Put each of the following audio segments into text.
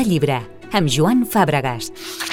llibre, amb Joan Fàbregas.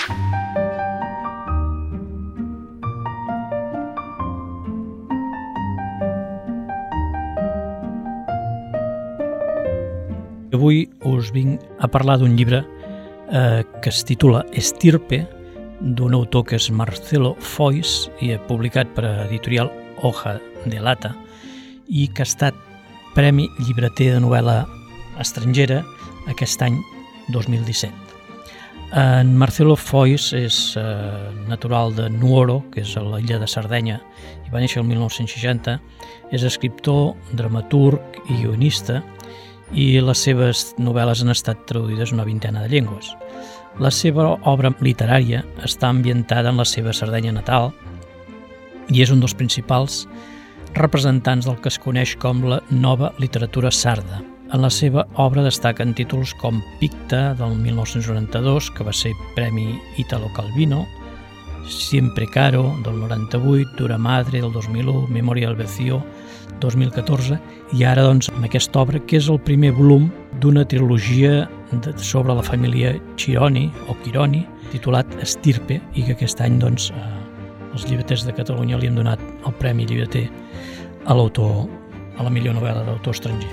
Avui us vinc a parlar d'un llibre que es titula Estirpe, d'un autor que és Marcelo Foix i publicat per editorial Hoja de Lata i que ha estat Premi Llibreter de Novel·la Estrangera aquest any 2017. En Marcelo Foix és natural de Nuoro, que és a l'illa de Sardenya, i va néixer el 1960. És escriptor, dramaturg i guionista, i les seves novel·les han estat traduïdes en una vintena de llengües. La seva obra literària està ambientada en la seva Sardenya natal i és un dels principals representants del que es coneix com la nova literatura sarda. En la seva obra destaquen títols com Picta, del 1992, que va ser Premi Italo Calvino, Siempre Caro, del 98, Dura Madre, del 2001, Memoria del Vecchio, 2014, i ara doncs amb aquesta obra, que és el primer volum d'una trilogia sobre la família Chironi o Quironi, titulat Estirpe, i que aquest any doncs els llibreters de Catalunya li han donat el Premi Llibreter a l'autor, a la millor novel·la d'autor estranger.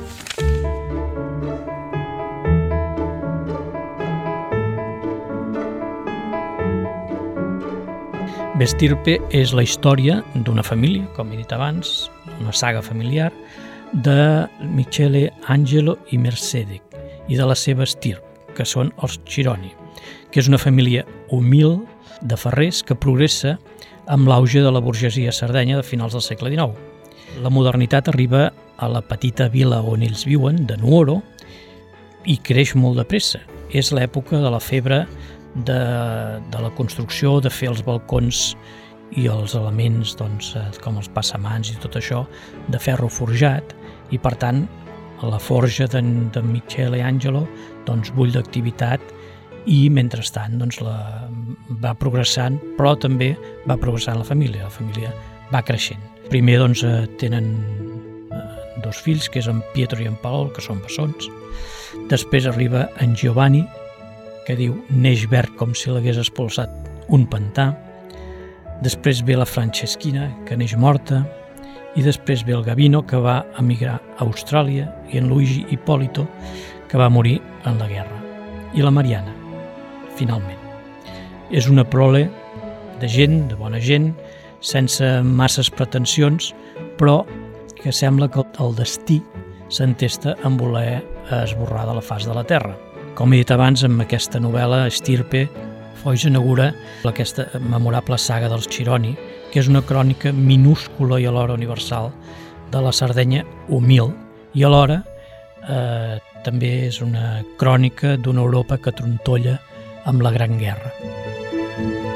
Estirpe és la història d'una família, com he dit abans, una saga familiar, de Michele, Angelo i Mercedes, i de la seva estirp, que són els Chironi, que és una família humil de ferrers que progressa amb l'auge de la burgesia sardenya de finals del segle XIX. La modernitat arriba a la petita vila on ells viuen, de Nuoro, i creix molt de pressa. És l'època de la febre de la construcció, de fer els balcons i els elements doncs, com els passamans i tot això de ferro forjat, i per tant la forja de Michele Angelo doncs, bull d'activitat, i mentrestant doncs, va progressant, però també va progressant la família va creixent. Primer doncs, tenen dos fills, que és en Pietro i en Paolo, que són bessons. Després arriba en Giovanni, que diu neix verd com si l'hagués expulsat un pantà. Després ve la Franceschina, que neix morta, i després ve el Gavino, que va emigrar a Austràlia, i en Luigi Ippolito, que va morir en la guerra. I la Mariana, finalment. És una prole de gent, de bona gent, sense masses pretensions, però que sembla que el destí s'entesta en voler esborrar de la faç de la terra. Com he dit abans, amb aquesta novel·la, Estirpe, Foix inaugura aquesta memorable saga dels Chironi, que és una crònica minúscula i alhora universal de la Sardenya humil, i alhora també és una crònica d'una Europa que trontolla amb la Gran Guerra.